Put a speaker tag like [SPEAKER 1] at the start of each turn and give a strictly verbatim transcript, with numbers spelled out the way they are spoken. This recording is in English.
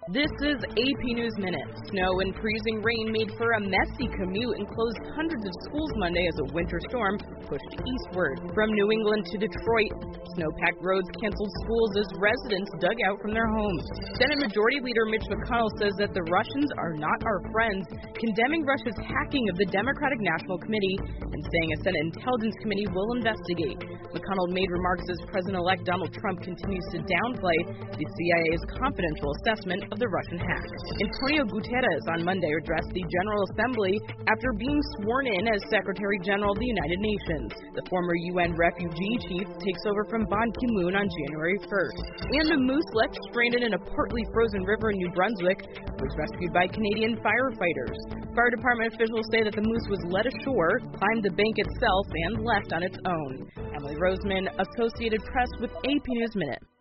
[SPEAKER 1] This is A P News Minute. Snow and freezing rain made for a messy commute and closed hundreds of schools Monday as a winter storm pushed eastward. From New England to Detroit, snow-packed roads canceled schools as residents dug out from their homes. Senate Majority Leader Mitch McConnell says that the Russians are not our friends, condemning Russia's hacking of the Democratic National Committee and saying a Senate Intelligence Committee will investigate. McConnell made remarks as President-elect Donald Trump continues to downplay the C I A's confidential assessment of the Russian hack. Antonio Guterres on Monday addressed the General Assembly after being sworn in as Secretary General of the United Nations. The former U N refugee chief takes over from Ban Ki-moon on January first. And a moose left stranded in a partly frozen river in New Brunswick was rescued by Canadian firefighters. Fire department officials say that the moose was led ashore, climbed the bank itself, and left on its own. Emily Roseman, Associated Press with A P News Minute.